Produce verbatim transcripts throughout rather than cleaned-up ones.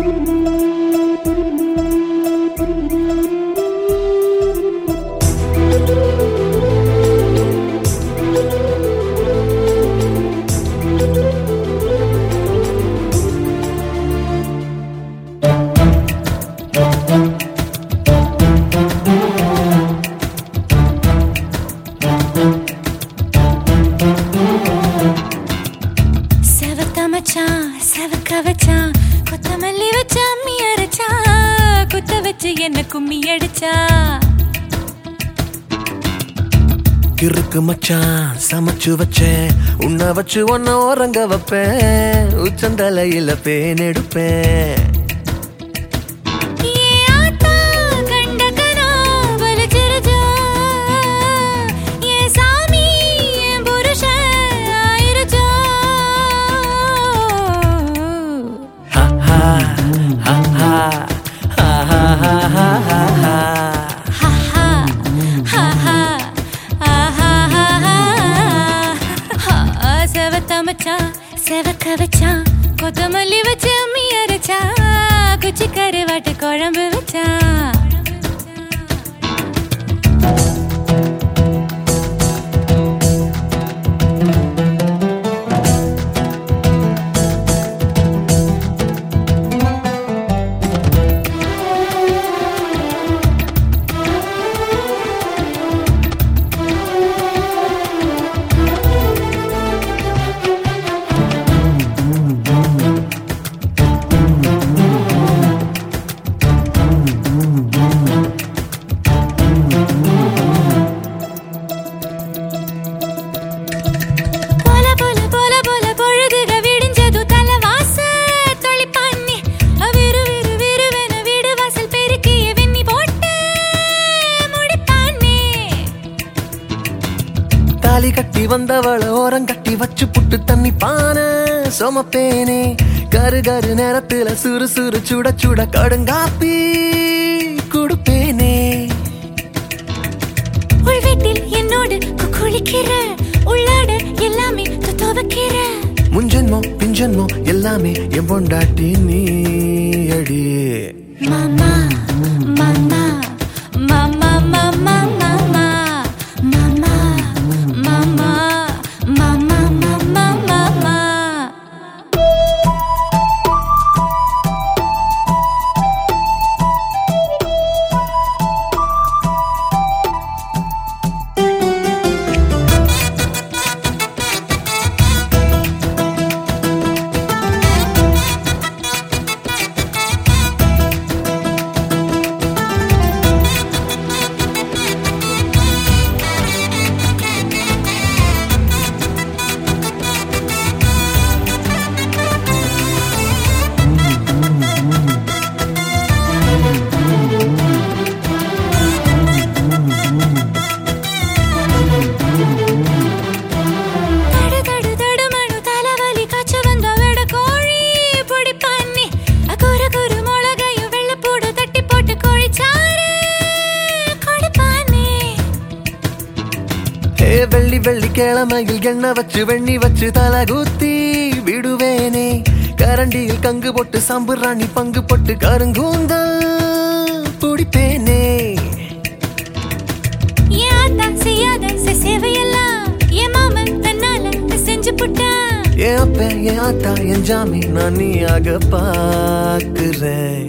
கொத்தமல்லி வச்சா அம்மி அரைச்சா குத்த வச்சு என்ன கும்மி அடிச்சா கிறுக்கு மச்சான் சமைச்சு வச்சேன் உன்ன வச்சு ஒன்ன ஓரங்க வைப்பேன் உச்சந்தலையில பேன் எடுப்பேன் செவக்க வச்சா கொத்தமல்லி வச்சு அம்மி அரைச்சா குச்சி கருவாட்டு குழம்பு வச்சா தாலி கட்டி வந்தவள ஓரம் கட்டி வச்சு புட்டு தண்ணி பான சோமப்பேனே கரு கரு நேரத்துல சுறு சுறு சுட சுட கடுங்காப்பி கொடுப்பேனே உள்வீட்டில் என்னோடு குளிக்கிற உள்ளாட எல்லாமே துவைக்கிற முன்ஜென்மோ பின்ஜென்மோ எல்லாமே என் பொண்டாட்டி நீ அடி மாமா மாமா மாமா மாமா வெள்ளி வெள்ளி கிழமையில் எண்ணெய் வச்சு வெண்ணி வச்சு தலை கூத்தி விடுவேனே கரண்டியில் கங்கு போட்டு சாம்பிராணி பங்கு போட்டு கருங்கூந்தல் பிடிப்பேனே சேவையெல்லாம் என் மாமன் தன்னால செஞ்சு புட்டான் என் அப்ப என் ஆத்தா என் ஜாமி நான் நீயாக பாக்குறேன்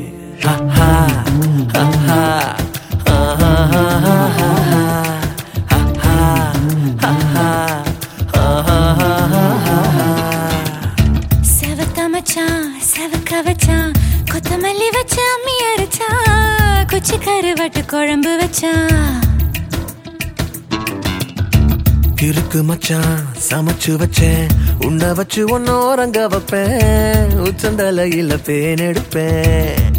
செவக்க வச்சா கொத்தமல்லி வச்சா அம்மி அரைச்சா குச்சி கருவாட்டு குழம்பு வச்சா கிறுக்கு மச்சான் சமைச்சு வச்சேன் உன்ன வச்சு ஒன்ன ஓரங்க வைப்பேன் உச்சந்தலையில பேன் எடுப்பேன்